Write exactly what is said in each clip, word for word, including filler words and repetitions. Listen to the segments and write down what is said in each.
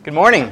Good morning.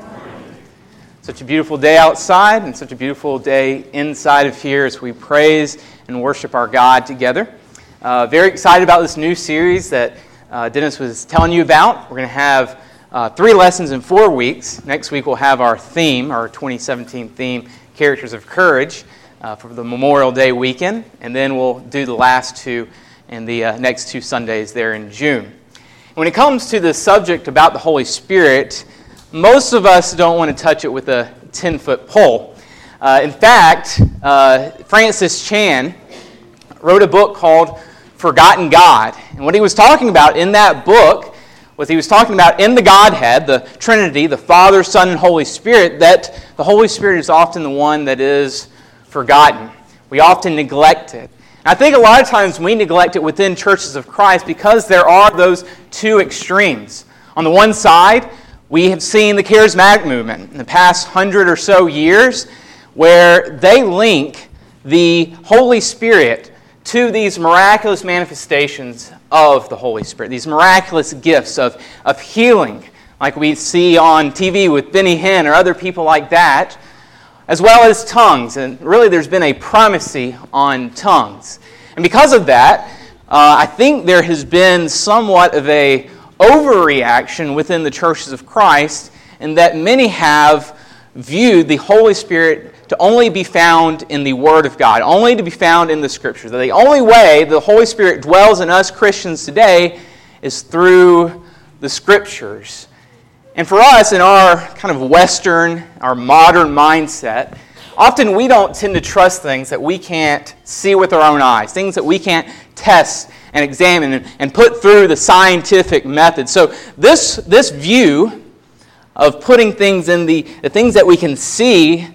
Such a beautiful day outside and such a beautiful day inside of here as we praise and worship our God together. Uh, very excited about this new series that uh, Dennis was telling you about. We're going to have uh, three lessons in four weeks. Next week we'll have our theme, our twenty seventeen theme, Characters of Courage, uh, for the Memorial Day weekend. And then we'll do the last two in the uh, next two Sundays there in June. When it comes to the subject about the Holy Spirit, most of us don't want to touch it with a ten-foot pole. Uh, in fact, uh, Francis Chan wrote a book called Forgotten God. And what he was talking about in that book was he was talking about in the Godhead, the Trinity, the Father, Son, and Holy Spirit, that the Holy Spirit is often the one that is forgotten. We often neglect it. I think a lot of times we neglect it within churches of Christ because there are those two extremes. On the one side, we have seen the charismatic movement in the past hundred or so years where they link the Holy Spirit to these miraculous manifestations of the Holy Spirit, these miraculous gifts of, of healing, like we see on T V with Benny Hinn or other people like that, as well as tongues. And really there's been a primacy on tongues. And because of that, uh, I think there has been somewhat of a overreaction within the churches of Christ in that many have viewed the Holy Spirit to only be found in the Word of God, only to be found in the Scriptures. That the only way the Holy Spirit dwells in us Christians today is through the Scriptures. And for us, in our kind of Western, our modern mindset, often we don't tend to trust things that we can't see with our own eyes, things that we can't test and examine and, and put through the scientific method. So this, this view of putting things in the, the things that we can see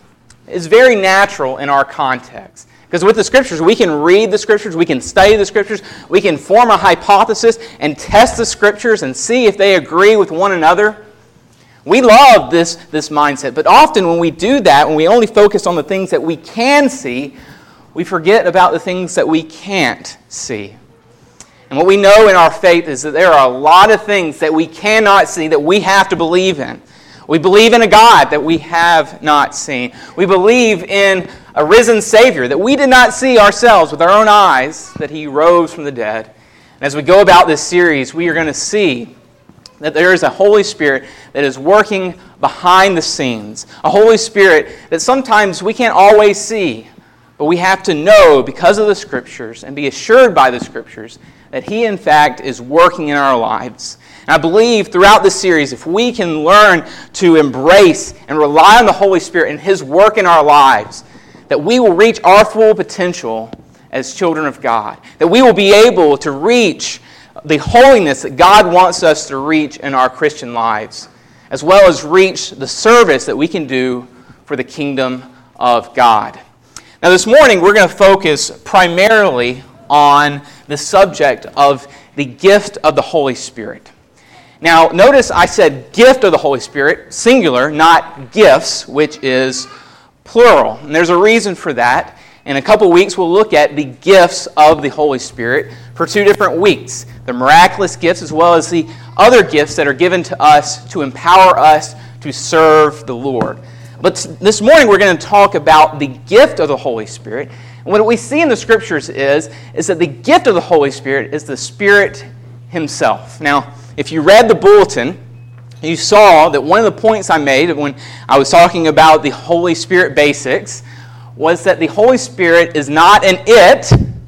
is very natural in our context. Because with the Scriptures, we can read the Scriptures, we can study the Scriptures, we can form a hypothesis and test the Scriptures and see if they agree with one another. We love this, this mindset, but often when we do that, when we only focus on the things that we can see, we forget about the things that we can't see. And what we know in our faith is that there are a lot of things that we cannot see that we have to believe in. We believe in a God that we have not seen. We believe in a risen Savior that we did not see ourselves with our own eyes, that He rose from the dead. And as we go about this series, we are going to see that there is a Holy Spirit that is working behind the scenes. A Holy Spirit that sometimes we can't always see, but we have to know because of the Scriptures and be assured by the Scriptures that He, in fact, is working in our lives. And I believe throughout this series, if we can learn to embrace and rely on the Holy Spirit and His work in our lives, that we will reach our full potential as children of God. That we will be able to reach the holiness that God wants us to reach in our Christian lives, as well as reach the service that we can do for the kingdom of God. Now this morning we're going to focus primarily on the subject of the gift of the Holy Spirit. Now notice I said gift of the Holy Spirit, singular, not gifts, which is plural. And there's a reason for that. In a couple weeks we'll look at the gifts of the Holy Spirit for two different weeks. The miraculous gifts as well as the other gifts that are given to us to empower us to serve the Lord. But this morning we're going to talk about the gift of the Holy Spirit. And what we see in the Scriptures is, is that the gift of the Holy Spirit is the Spirit Himself. Now, if you read the bulletin, you saw that one of the points I made when I was talking about the Holy Spirit basics was that the Holy Spirit is not an it,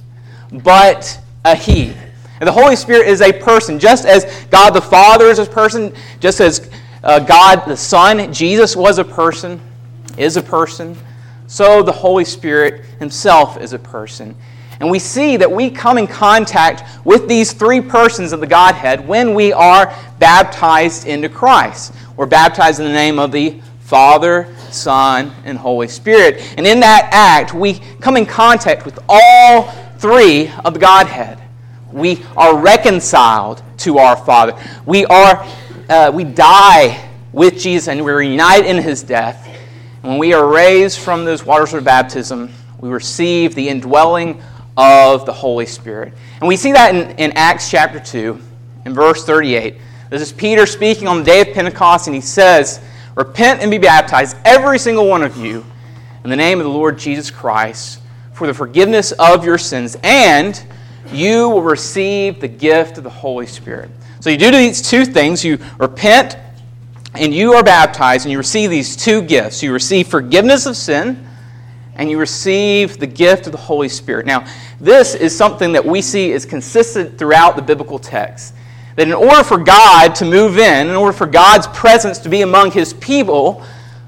but a He. And the Holy Spirit is a person, just as God the Father is a person, just as uh, God the Son, Jesus was a person, is a person, so the Holy Spirit Himself is a person. And we see that we come in contact with these three persons of the Godhead when we are baptized into Christ. We're baptized in the name of the Father, Son, and Holy Spirit. And in that act, we come in contact with all three of the Godhead. We are reconciled to our Father. We are, uh, we die with Jesus and we're united in His death. And when we are raised from those waters of baptism, we receive the indwelling of the Holy Spirit. And we see that in, in Acts chapter two, in verse thirty-eight. This is Peter speaking on the day of Pentecost, and he says, "Repent and be baptized, every single one of you, in the name of the Lord Jesus Christ, for the forgiveness of your sins, and you will receive the gift of the Holy Spirit." So you do these two things. You repent, and you are baptized, and you receive these two gifts. You receive forgiveness of sin, and you receive the gift of the Holy Spirit. Now, this is something that we see is consistent throughout the biblical text. That in order for God to move in, in order for God's presence to be among His people,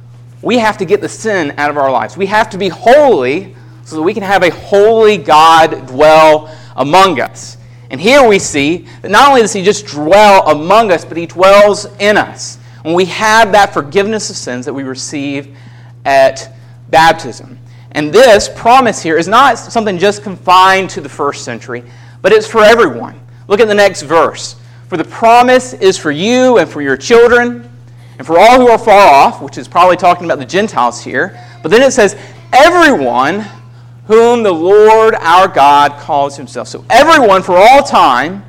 we have to get the sin out of our lives. We have to be holy so that we can have a holy God dwell among us. And here we see that not only does He just dwell among us, but He dwells in us. When we have that forgiveness of sins that we receive at baptism. And this promise here is not something just confined to the first century, but it's for everyone. Look at the next verse. "For the promise is for you and for your children, and for all who are far off," which is probably talking about the Gentiles here. But then it says, "everyone whom the Lord our God calls Himself." So everyone for all time,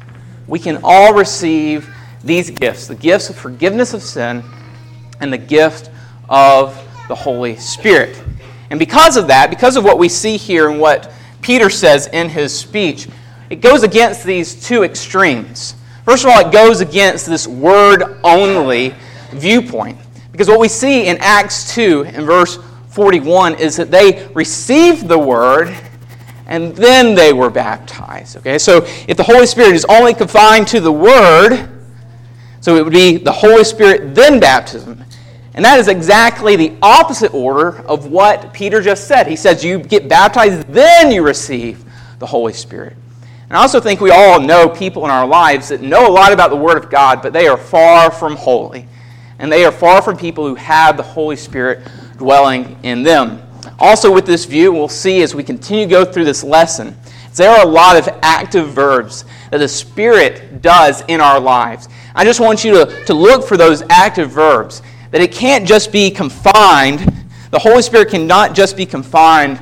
we can all receive these gifts. The gifts of forgiveness of sin and the gift of the Holy Spirit. And because of that, because of what we see here and what Peter says in his speech, it goes against these two extremes. First of all, it goes against this word-only viewpoint. Because what we see in Acts two, in verse forty-one, is that they received the word and then they were baptized. Okay, so if the Holy Spirit is only confined to the word, so it would be the Holy Spirit, then baptism. And that is exactly the opposite order of what Peter just said. He says you get baptized, then you receive the Holy Spirit. And I also think we all know people in our lives that know a lot about the Word of God, but they are far from holy. And they are far from people who have the Holy Spirit dwelling in them. Also with this view, we'll see as we continue to go through this lesson, there are a lot of active verbs that the Spirit does in our lives. I just want you to, to look for those active verbs. That it can't just be confined, the Holy Spirit cannot just be confined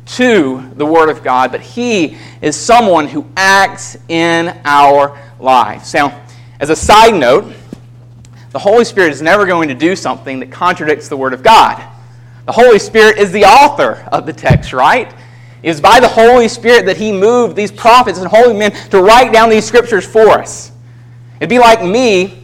to the Word of God, but He is someone who acts in our lives. Now, as a side note, the Holy Spirit is never going to do something that contradicts the Word of God. The Holy Spirit is the author of the text, right? It is by the Holy Spirit that He moved these prophets and holy men to write down these scriptures for us. It'd be like me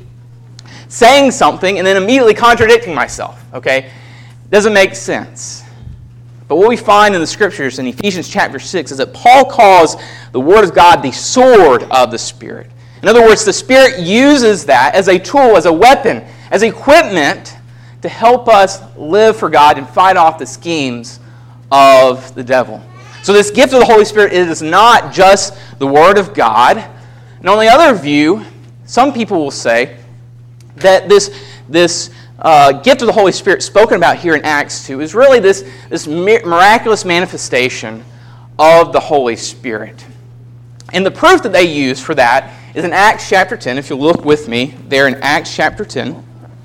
saying something and then immediately contradicting myself, okay? Doesn't make sense. But what we find in the Scriptures in Ephesians chapter six is that Paul calls the Word of God the sword of the Spirit. In other words, the Spirit uses that as a tool, as a weapon, as equipment to help us live for God and fight off the schemes of the devil. So this gift of the Holy Spirit is not just the Word of God. And on the other view, some people will say that this, this uh, gift of the Holy Spirit spoken about here in Acts two is really this, this miraculous manifestation of the Holy Spirit. And the proof that they use for that is in Acts chapter ten. If you'll look with me there in Acts chapter ten.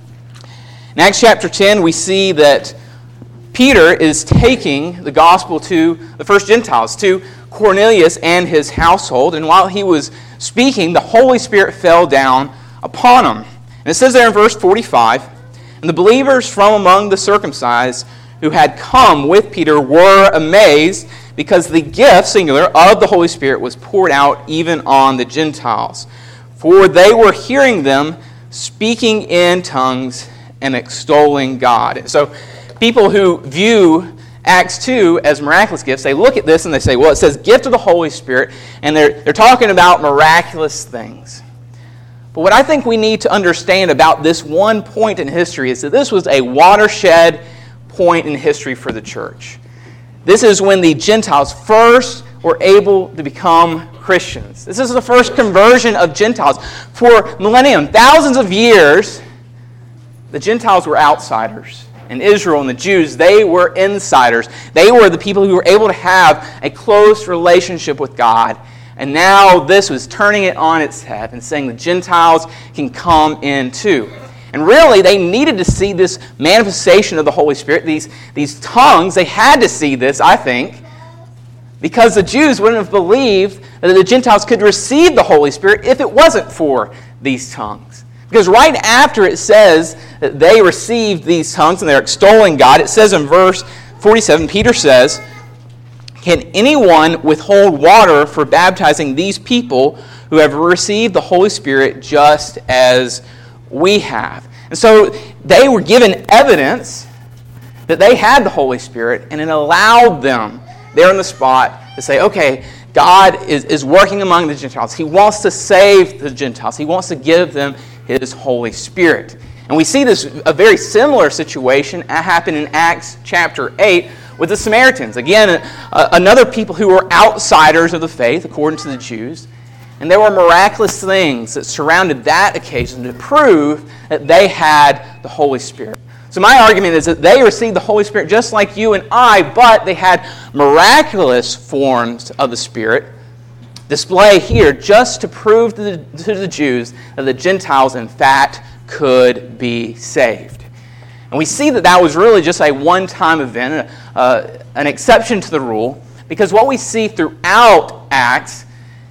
In Acts chapter ten, we see that Peter is taking the gospel to the first Gentiles, to Cornelius and his household. And while he was speaking, the Holy Spirit fell down upon him. And it says there in verse forty-five, "And the believers from among the circumcised who had come with Peter were amazed, because the gift, singular, of the Holy Spirit was poured out even on the Gentiles. For they were hearing them speaking in tongues and extolling God." So people who view Acts two as miraculous gifts, they look at this and they say, well, it says gift of the Holy Spirit, and they're, they're talking about miraculous things. But what I think we need to understand about this one point in history is that this was a watershed point in history for the church. This is when the Gentiles first were able to become Christians. This is the first conversion of Gentiles. For millennium, thousands of years, the Gentiles were outsiders. And Israel and the Jews, they were insiders. They were the people who were able to have a close relationship with God. And now this was turning it on its head and saying the Gentiles can come in too. And really, they needed to see this manifestation of the Holy Spirit, these, these tongues. They had to see this, I think, because the Jews wouldn't have believed that the Gentiles could receive the Holy Spirit if it wasn't for these tongues. Because right after it says that they received these tongues and they're extolling God, it says in verse forty-seven, Peter says, "Can anyone withhold water for baptizing these people who have received the Holy Spirit just as we have?" And so they were given evidence that they had the Holy Spirit, and it allowed them there on the spot to say, okay, God is, is working among the Gentiles. He wants to save the Gentiles. He wants to give them His Holy Spirit. And we see this, a very similar situation happen in Acts chapter eight with the Samaritans. Again, uh, another people who were outsiders of the faith, according to the Jews. And there were miraculous things that surrounded that occasion to prove that they had the Holy Spirit. So my argument is that they received the Holy Spirit just like you and I, but they had miraculous forms of the Spirit displayed here just to prove to the, to the Jews that the Gentiles, in fact, could be saved. And we see that that was really just a one-time event, uh, an exception to the rule, because what we see throughout Acts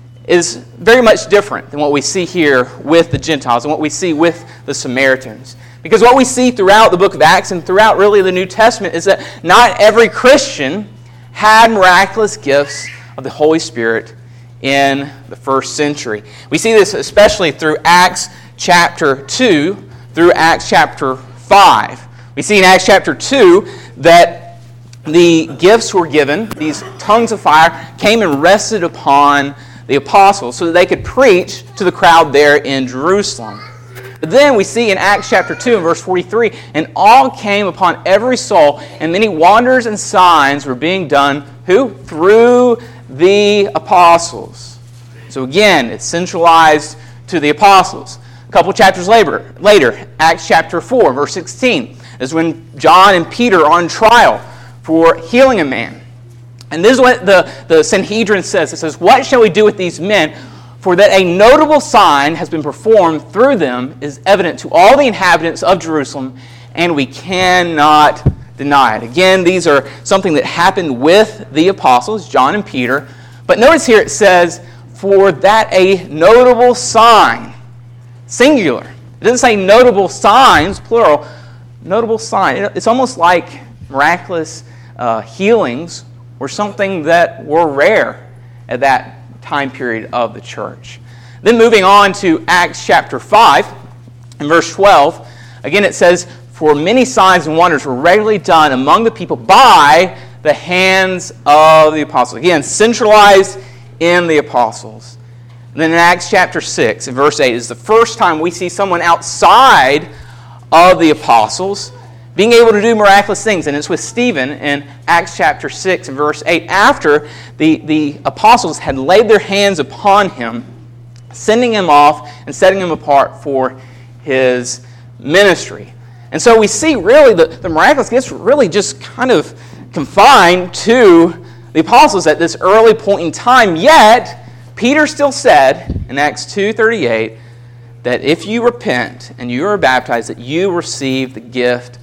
is very much different than what we see here with the Gentiles and what we see with the Samaritans. Because what we see throughout the book of Acts and throughout really the New Testament is that not every Christian had miraculous gifts of the Holy Spirit in the first century. We see this especially through Acts chapter two through Acts chapter five. We see in Acts chapter two that the gifts were given, these tongues of fire came and rested upon the apostles so that they could preach to the crowd there in Jerusalem. But then we see in Acts chapter two and verse forty-three, "And all came upon every soul, and many wonders and signs were being done," who? Through the apostles. So again, it's centralized to the apostles. A couple chapters later, later, Acts chapter four, verse sixteen, is when John and Peter are on trial for healing a man. And this is what the, the Sanhedrin says. It says, "What shall we do with these men? For that a notable sign has been performed through them is evident to all the inhabitants of Jerusalem, and we cannot deny it." Again, these are something that happened with the apostles, John and Peter. But notice here it says, "For that a notable sign," singular. It doesn't say notable signs, plural. Notable sign. It's almost like miraculous uh, healings were something that were rare at that time period of the church. Then moving on to Acts chapter five, in verse twelve, again it says, "For many signs and wonders were regularly done among the people by the hands of the apostles." Again, centralized in the apostles. And then in Acts chapter six, in verse eight, is the first time we see someone outside of the apostles being able to do miraculous things. And it's with Stephen in Acts chapter six and verse eight. After the, the apostles had laid their hands upon him, sending him off and setting him apart for his ministry. And so we see really the, the miraculous gifts were really just kind of confined to the apostles at this early point in time. Yet, Peter still said in Acts two thirty-eight that if you repent and you are baptized, that you receive the gift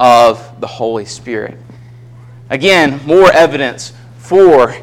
of the Holy Spirit. Again, more evidence for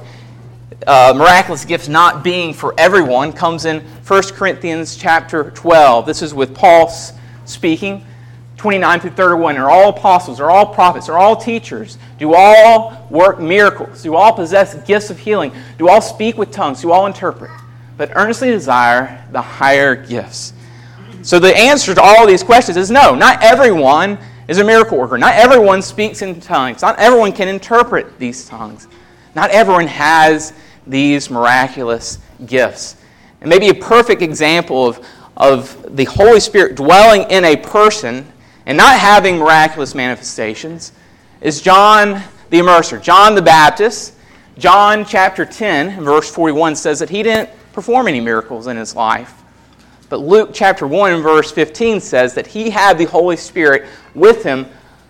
uh, miraculous gifts not being for everyone comes in First Corinthians chapter twelve. This is with Paul speaking, twenty-nine through thirty-one. Are all apostles, are all prophets, are all teachers? Do all work miracles? Do all possess gifts of healing? Do all speak with tongues? Do all interpret? But earnestly desire the higher gifts. So the answer to all of these questions is no, not everyone is a miracle worker. Not everyone speaks in tongues. Not everyone can interpret these tongues. Not everyone has these miraculous gifts. And maybe a perfect example of, of the Holy Spirit dwelling in a person and not having miraculous manifestations is John the Immerser, John the Baptist. John chapter ten, verse forty-one says that he didn't perform any miracles in his life. But Luke chapter one and verse fifteen says that he had the Holy Spirit with him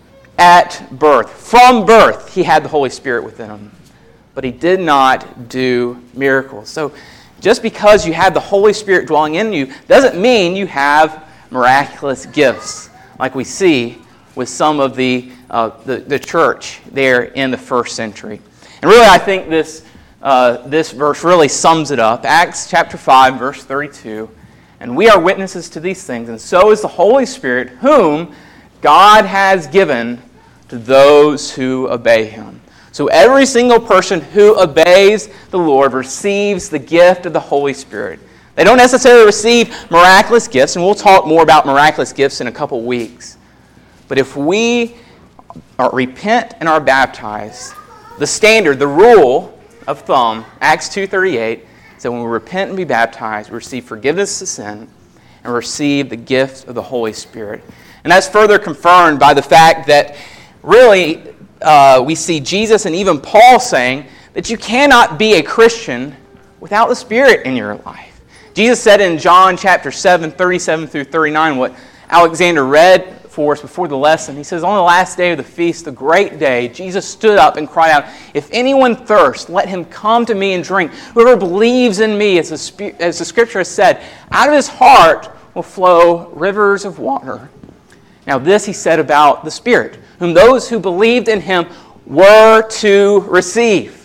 at birth. From birth, he had the Holy Spirit within him. But he did not do miracles. So just because you have the Holy Spirit dwelling in you doesn't mean you have miraculous gifts like we see with some of the, uh, the, the church there in the first century. And really, I think this, uh, this verse really sums it up. Acts chapter five, verse thirty-two. And we are witnesses to these things, and so is the Holy Spirit, whom God has given to those who obey him. So every single person who obeys the Lord receives the gift of the Holy Spirit. They don't necessarily receive miraculous gifts, and we'll talk more about miraculous gifts in a couple weeks. But if we are, repent and are baptized, the standard, the rule of thumb, Acts two thirty-eight, so when we repent and be baptized, we receive forgiveness of sin and receive the gift of the Holy Spirit. And that's further confirmed by the fact that really uh, we see Jesus and even Paul saying that you cannot be a Christian without the Spirit in your life. Jesus said in John chapter seven, thirty-seven through thirty-nine, what Alexander read for us before the lesson. He says, on the last day of the feast, the great day, Jesus stood up and cried out, if anyone thirsts, let him come to me and drink. Whoever believes in me, as the, as the scripture has said, out of his heart will flow rivers of water. Now this he said about the Spirit, whom those who believed in him were to receive.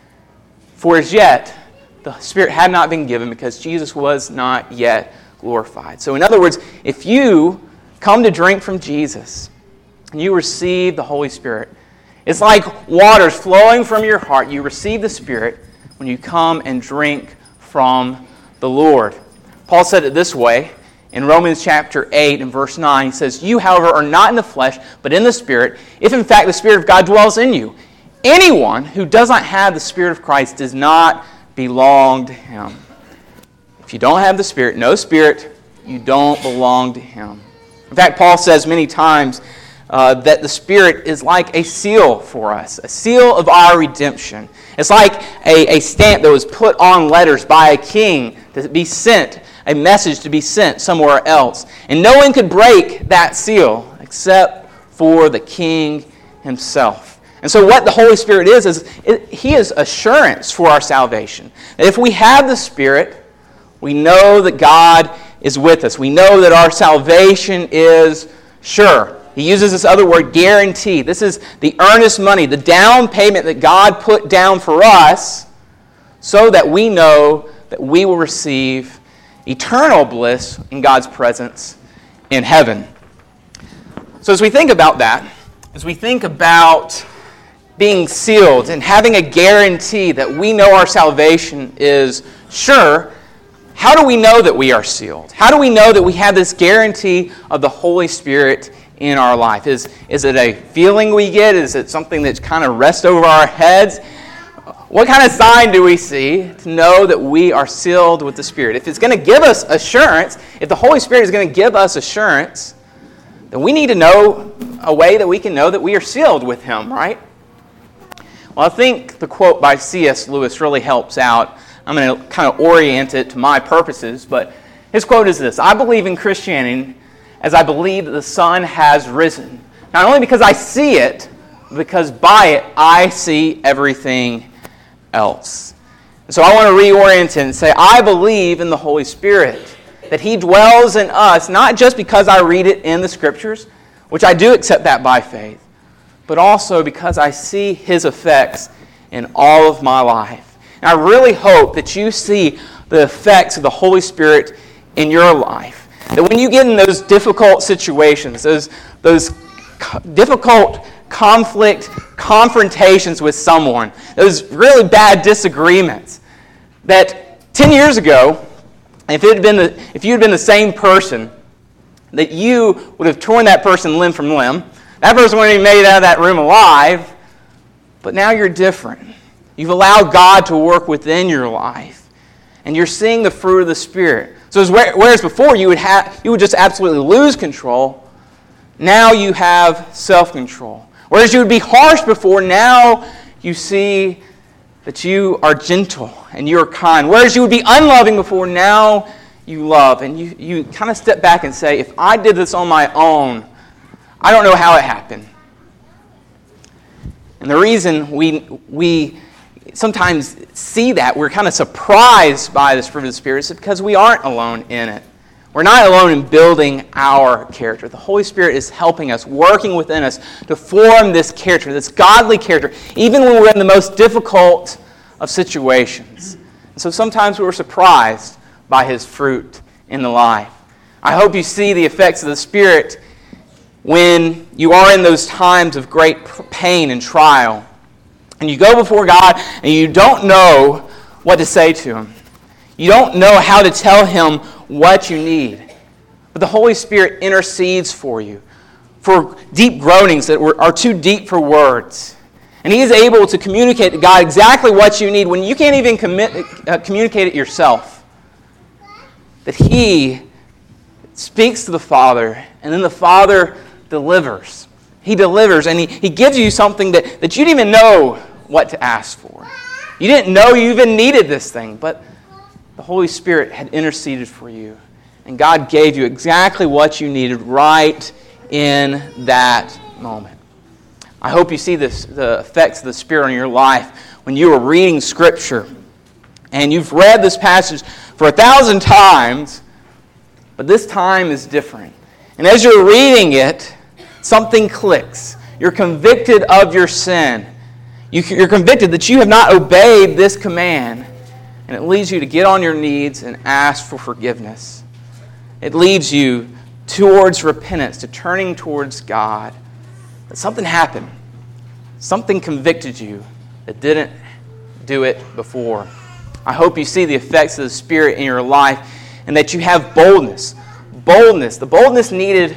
For as yet, the Spirit had not been given because Jesus was not yet glorified. So in other words, if you come to drink from Jesus, and you receive the Holy Spirit, it's like waters flowing from your heart. You receive the Spirit when you come and drink from the Lord. Paul said it this way in Romans chapter eight and verse nine. He says, you, however, are not in the flesh, but in the Spirit, if in fact the Spirit of God dwells in you. Anyone who does not have the Spirit of Christ does not belong to him. If you don't have the Spirit, no Spirit, you don't belong to him. In fact, Paul says many times uh, that the Spirit is like a seal for us, a seal of our redemption. It's like a, a stamp that was put on letters by a king to be sent, a message to be sent somewhere else. And no one could break that seal except for the king himself. And so what the Holy Spirit is, is it, he is assurance for our salvation. That if we have the Spirit, we know that God is with us. We know that our salvation is sure. He uses this other word, guarantee. This is the earnest money, the down payment that God put down for us so that we know that we will receive eternal bliss in God's presence in heaven. So as we think about that, as we think about being sealed and having a guarantee that we know our salvation is sure, how do we know that we are sealed? How do we know that we have this guarantee of the Holy Spirit in our life? Is, is it a feeling we get? Is it something that kind of rests over our heads? What kind of sign do we see to know that we are sealed with the Spirit? If it's going to give us assurance, if the Holy Spirit is going to give us assurance, then we need to know a way that we can know that we are sealed with Him, right? Well, I think the quote by C S Lewis really helps out. I'm going to kind of orient it to my purposes, but his quote is this: I believe in Christianity as I believe that the sun has risen. Not only because I see it, but because by it I see everything else. And so I want to reorient it and say, I believe in the Holy Spirit, that He dwells in us, not just because I read it in the Scriptures, which I do accept that by faith, but also because I see His effects in all of my life. And I really hope that you see the effects of the Holy Spirit in your life. That when you get in those difficult situations, those, those difficult conflict, confrontations with someone, those really bad disagreements, that ten years ago, if it had been the, if you had been the same person, that you would have torn that person limb from limb. That person wouldn't have made it out of that room alive, but now you're different. You've allowed God to work within your life, and you're seeing the fruit of the Spirit. So whereas before you would have, you would just absolutely lose control, now you have self-control. Whereas you would be harsh before, now you see that you are gentle and you are kind. Whereas you would be unloving before, now you love. And you, you kind of step back and say, if I did this on my own, I don't know how it happened. And the reason we we sometimes see that, we're kind of surprised by this fruit of the Spirit, is because we aren't alone in it. We're not alone in building our character. The Holy Spirit is helping us, working within us to form this character, this godly character, even when we're in the most difficult of situations. And so sometimes we're surprised by His fruit in the life. I hope you see the effects of the Spirit when you are in those times of great pain and trial, and you go before God and you don't know what to say to Him. You don't know how to tell Him what you need. But the Holy Spirit intercedes for you, for deep groanings that are too deep for words. And He is able to communicate to God exactly what you need when you can't even commit, uh, communicate it yourself. That He speaks to the Father, and then the Father delivers. He delivers, and He, he gives you something that, that you didn't even know what to ask for. You didn't know you even needed this thing, but the Holy Spirit had interceded for you, and God gave you exactly what you needed right in that moment. I hope you see this, the effects of the Spirit on your life when you are reading Scripture, and you've read this passage for a thousand times, but this time is different. And as you're reading it, something clicks. You're convicted of your sin. You're convicted that you have not obeyed this command. And it leads you to get on your knees and ask for forgiveness. It leads you towards repentance, to turning towards God. But something happened. Something convicted you that didn't do it before. I hope you see the effects of the Spirit in your life and that you have boldness. Boldness. The boldness needed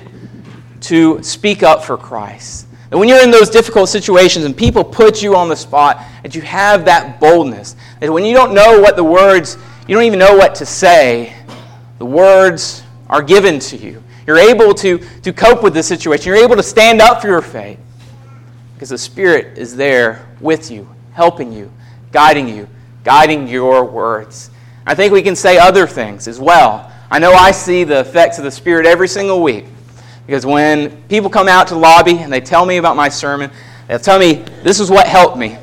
to speak up for Christ. That when you're in those difficult situations and people put you on the spot, that you have that boldness. That when you don't know what the words, you don't even know what to say, the words are given to you. You're able to, to cope with the situation. You're able to stand up for your faith because the Spirit is there with you, helping you, guiding you, guiding your words. I think we can say other things as well. I know I see the effects of the Spirit every single week because when people come out to the lobby and they tell me about my sermon, they'll tell me, this is what helped me.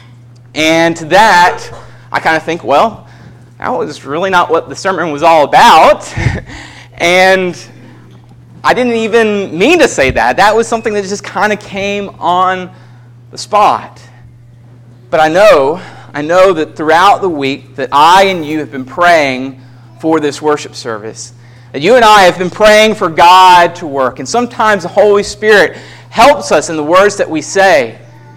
And to that, I kind of think, well, that was really not what the sermon was all about. And I didn't even mean to say that. That was something that just kind of came on the spot. But I know, I know that throughout the week that I and you have been praying for this worship service. That you and I have been praying for God to work. And sometimes the Holy Spirit helps us in the words that we say.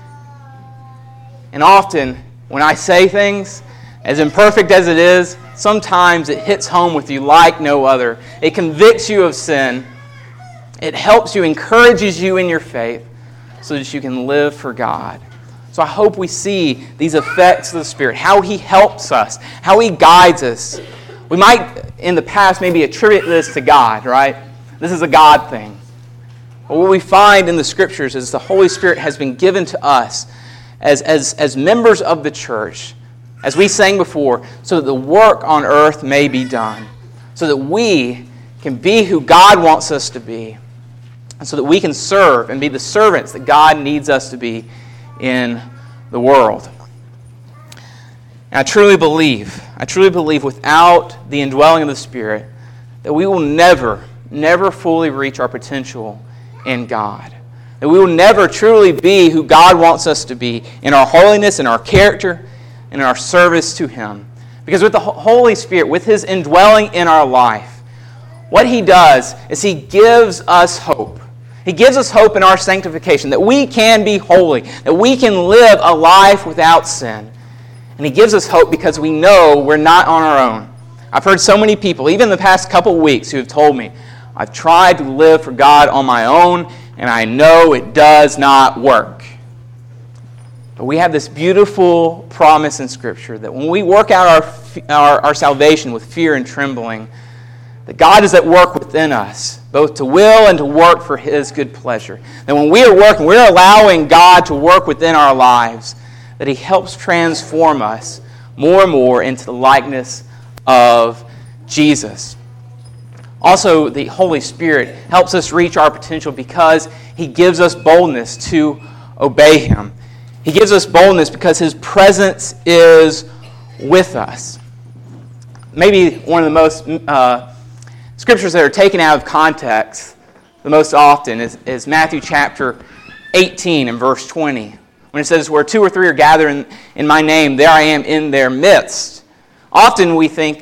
And often, when I say things, as imperfect as it is, sometimes it hits home with you like no other. It convicts you of sin. It helps you, encourages you in your faith so that you can live for God. So I hope we see these effects of the Spirit, how He helps us, how He guides us. We might, in the past, maybe attribute this to God, right? This is a God thing. But what we find in the Scriptures is the Holy Spirit has been given to us as, as, as members of the church, as we sang before, so that the work on earth may be done, so that we can be who God wants us to be, and so that we can serve and be the servants that God needs us to be in the world. And I truly believe, I truly believe without the indwelling of the Spirit, that we will never, never fully reach our potential in God. That we will never truly be who God wants us to be in our holiness, in our character, and in our service to Him. Because with the Holy Spirit, with His indwelling in our life, what He does is He gives us hope. He gives us hope in our sanctification, that we can be holy, that we can live a life without sin. And He gives us hope because we know we're not on our own. I've heard so many people, even in the past couple weeks, who have told me, I've tried to live for God on my own, and I know it does not work. But we have this beautiful promise in Scripture that when we work out our, our, our salvation with fear and trembling, that God is at work within us, both to will and to work for His good pleasure. That when we are working, we're allowing God to work within our lives, that He helps transform us more and more into the likeness of Jesus. Also, the Holy Spirit helps us reach our potential because He gives us boldness to obey Him. He gives us boldness because His presence is with us. Maybe one of the most uh, scriptures that are taken out of context the most often is, is Matthew chapter eighteen and verse twenty. When it says, where two or three are gathered in, in my name, there I am in their midst. Often we think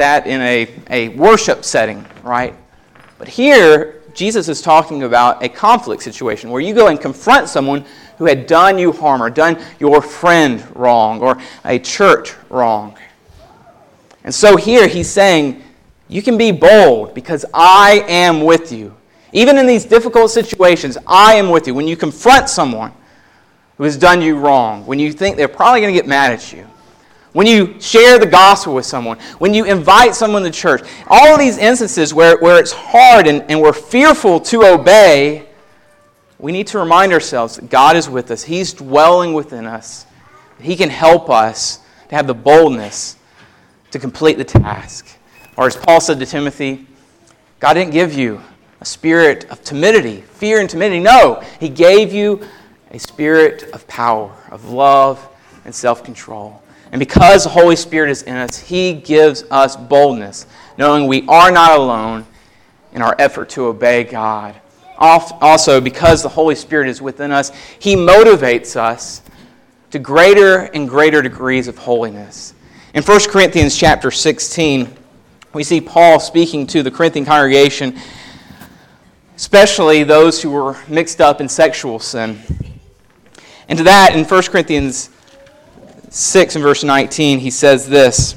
that in a, a worship setting, right? But here, Jesus is talking about a conflict situation where you go and confront someone who had done you harm or done your friend wrong or a church wrong. And so here he's saying, you can be bold because I am with you. Even in these difficult situations, I am with you. When you confront someone who has done you wrong, when you think they're probably going to get mad at you, when you share the gospel with someone, when you invite someone to church, all of these instances where, where it's hard and, and we're fearful to obey, we need to remind ourselves that God is with us. He's dwelling within us. He can help us to have the boldness to complete the task. Or as Paul said to Timothy, God didn't give you a spirit of timidity, fear and timidity. No, He gave you a spirit of power, of love, and self-control. And because the Holy Spirit is in us, He gives us boldness, knowing we are not alone in our effort to obey God. Also, because the Holy Spirit is within us, He motivates us to greater and greater degrees of holiness. In First Corinthians chapter sixteen, we see Paul speaking to the Corinthian congregation, especially those who were mixed up in sexual sin. And to that, in First Corinthians six and verse nineteen, he says this.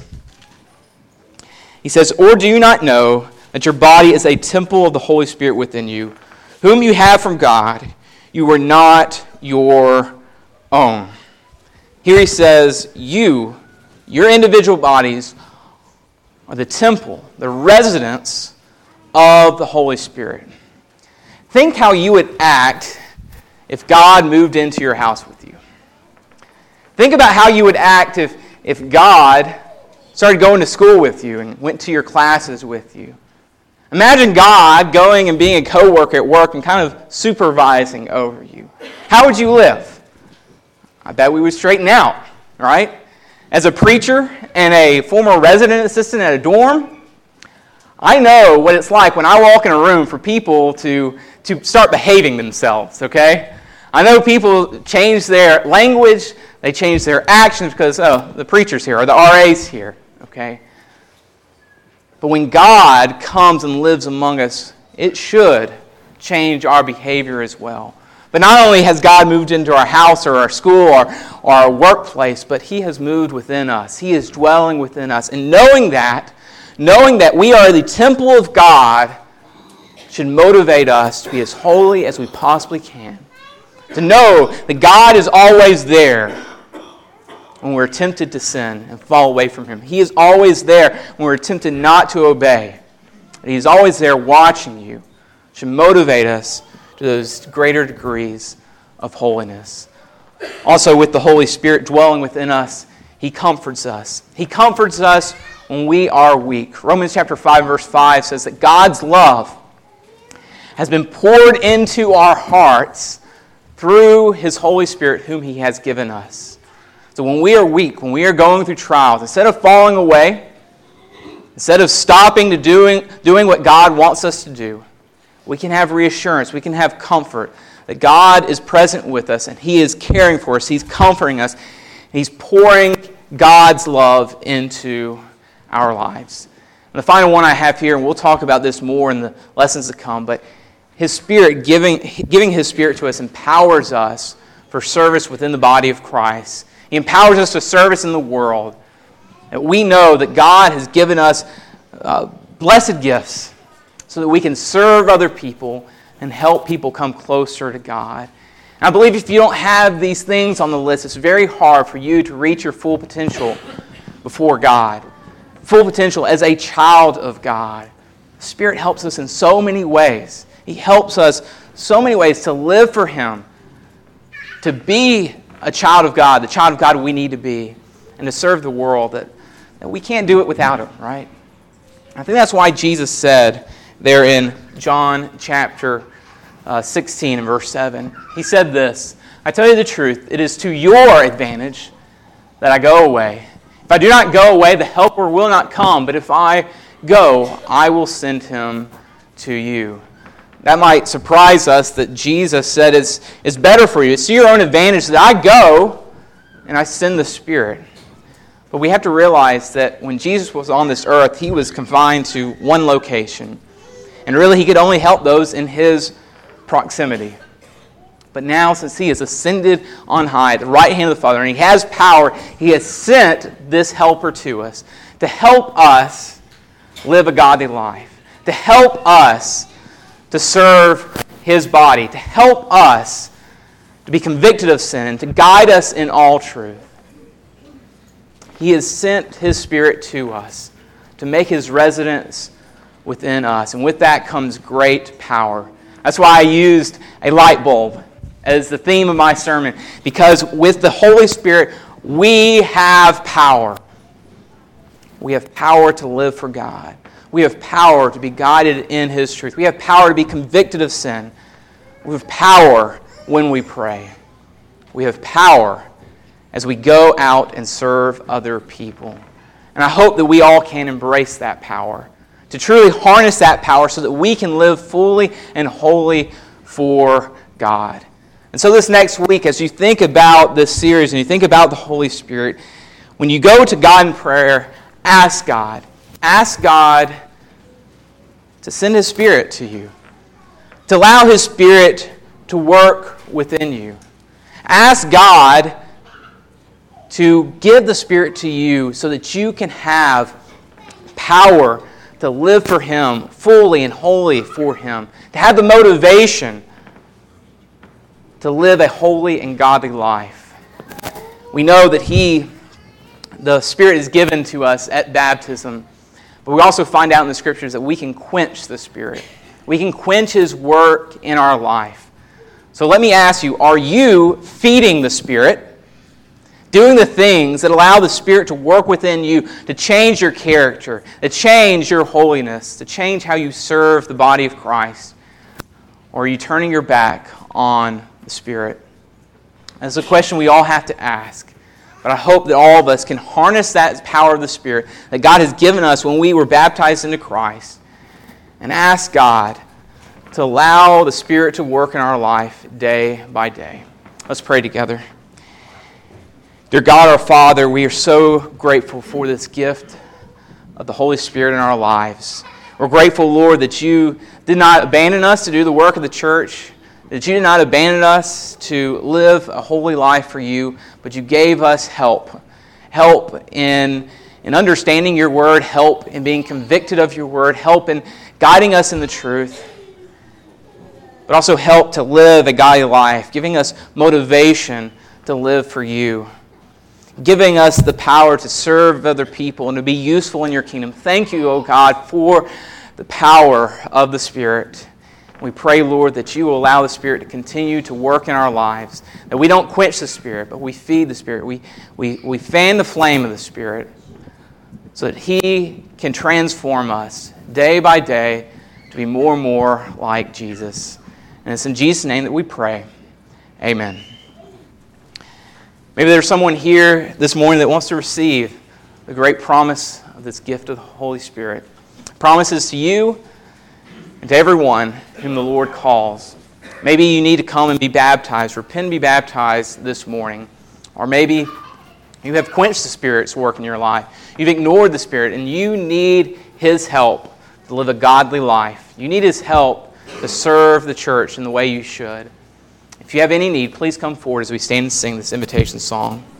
He says, "Or do you not know that your body is a temple of the Holy Spirit within you, whom you have from God? You are not your own." Here he says, you, your individual bodies, are the temple, the residence of the Holy Spirit. Think how you would act if God moved into your house with you. Think about how you would act if, if God started going to school with you and went to your classes with you. Imagine God going and being a co-worker at work and kind of supervising over you. How would you live? I bet we would straighten out, right? As a preacher and a former resident assistant at a dorm, I know what it's like when I walk in a room for people to, to start behaving themselves, okay? I know people change their language, they change their actions because, oh, the preacher's here or the R A's here, okay? But when God comes and lives among us, it should change our behavior as well. But not only has God moved into our house or our school or, or our workplace, but He has moved within us. He is dwelling within us. And knowing that, knowing that we are the temple of God, should motivate us to be as holy as we possibly can. To know that God is always there when we're tempted to sin and fall away from Him. He is always there when we're tempted not to obey. He's always there watching you. It should motivate us to those greater degrees of holiness. Also, with the Holy Spirit dwelling within us, He comforts us. He comforts us when we are weak. Romans chapter five, verse five says that God's love has been poured into our hearts through His Holy Spirit, whom He has given us. So when we are weak, when we are going through trials, instead of falling away, instead of stopping to doing, doing what God wants us to do, we can have reassurance, we can have comfort that God is present with us and He is caring for us, He's comforting us, and He's pouring God's love into our lives. And the final one I have here, and we'll talk about this more in the lessons to come, but His Spirit, giving, giving His Spirit to us empowers us for service within the body of Christ. He empowers us to service in the world. And we know that God has given us uh, blessed gifts so that we can serve other people and help people come closer to God. And I believe if you don't have these things on the list, it's very hard for you to reach your full potential before God. Full potential as a child of God. The Spirit helps us in so many ways. He helps us so many ways to live for Him, to be a child of God, the child of God we need to be, and to serve the world, that, that we can't do it without Him, right? I think that's why Jesus said there in John chapter uh, sixteen and verse seven, He said this, "I tell you the truth, it is to your advantage that I go away. If I do not go away, the Helper will not come, but if I go, I will send Him to you." That might surprise us that Jesus said it's, it's better for you. It's to your own advantage that I go and I send the Spirit. But we have to realize that when Jesus was on this earth, he was confined to one location. And really, he could only help those in his proximity. But now, since he is ascended on high at the right hand of the Father, and he has power, he has sent this helper to us to help us live a godly life, to help us to serve his body, to help us to be convicted of sin, and to guide us in all truth. He has sent his Spirit to us to make his residence within us. And with that comes great power. That's why I used a light bulb as the theme of my sermon. Because with the Holy Spirit, we have power. We have power to live for God. We have power to be guided in his truth. We have power to be convicted of sin. We have power when we pray. We have power as we go out and serve other people. And I hope that we all can embrace that power, to truly harness that power so that we can live fully and wholly for God. And so this next week, as you think about this series and you think about the Holy Spirit, when you go to God in prayer, ask God. Ask God to send his Spirit to you, to allow his Spirit to work within you. Ask God to give the Spirit to you so that you can have power to live for him, fully and wholly for him, to have the motivation to live a holy and godly life. We know that he, the Spirit is given to us at baptism, but we also find out in the Scriptures that we can quench the Spirit. We can quench his work in our life. So let me ask you, are you feeding the Spirit? Doing the things that allow the Spirit to work within you to change your character, to change your holiness, to change how you serve the body of Christ? Or are you turning your back on the Spirit? That's a question we all have to ask. But I hope that all of us can harness that power of the Spirit that God has given us when we were baptized into Christ and ask God to allow the Spirit to work in our life day by day. Let's pray together. Dear God, our Father, we are so grateful for this gift of the Holy Spirit in our lives. We're grateful, Lord, that you did not abandon us to do the work of the church, that you did not abandon us to live a holy life for you, but you gave us help. Help in, in understanding your word, help in being convicted of your word, help in guiding us in the truth, but also help to live a godly life, giving us motivation to live for you, giving us the power to serve other people and to be useful in your kingdom. Thank you, O God, for the power of the Spirit. We pray, Lord, that you will allow the Spirit to continue to work in our lives, that we don't quench the Spirit, but we feed the Spirit. We, we, we fan the flame of the Spirit so that he can transform us day by day to be more and more like Jesus. And it's in Jesus' name that we pray. Amen. Maybe there's someone here this morning that wants to receive the great promise of this gift of the Holy Spirit. Promises to you and to everyone whom the Lord calls. Maybe you need to come and be baptized, repent and be baptized this morning. Or maybe you have quenched the Spirit's work in your life. You've ignored the Spirit and you need his help to live a godly life. You need his help to serve the church in the way you should. If you have any need, please come forward as we stand and sing this invitation song.